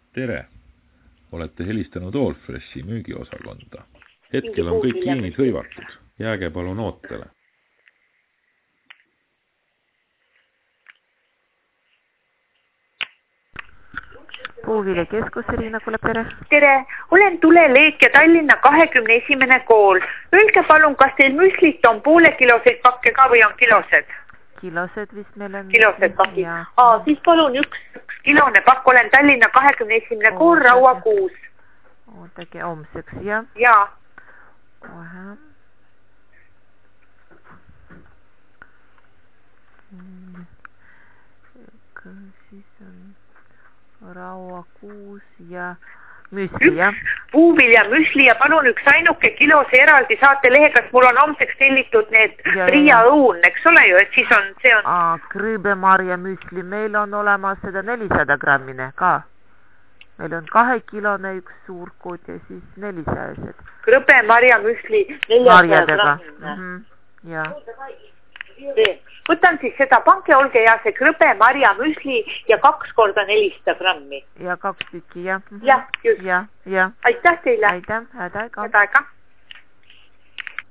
Tere! Olete helistanud Allfreshi müügiosakonda. Hetkel on kõik liinid hõivatud. Jääge palun ootele. Puuvilja keskus, Riina Kulep, tere. Tere, olen Tuleleek ja Tallinna 21. kool. Öelge palun, kas teil müslit on poolekilosed pakke ka või on kilosed? Kilosed vist meil on. Kilosed pakid. Siis palun üks kilone pakk, olen Tallinna 21. kool, Raua 6. Ootake homseks, jah? Jaa. Kohe. Siis on Raua 6 ja müsli, jah? Puuvilja müsli ja palun üks ainuke kilose eraldi saate lehe, kas mul on homseks tellitud need Riia õun, eks ole ju, et siis on, see on... Krõbemarja müsli, meil on olemas seda 400 grammine ka. Meil on 2 kilone üks suur kood ja siis 400. Krõbemarja müsli 400 grammine. Jah. Võtan siis seda, pange, olge ja see krõbemarja müsli ja 2 korda 400 grammi. Ja 2 tükki, jah. Jah, just. Ja. Aitäh teile. Aitäh, häda aega. Häda aega.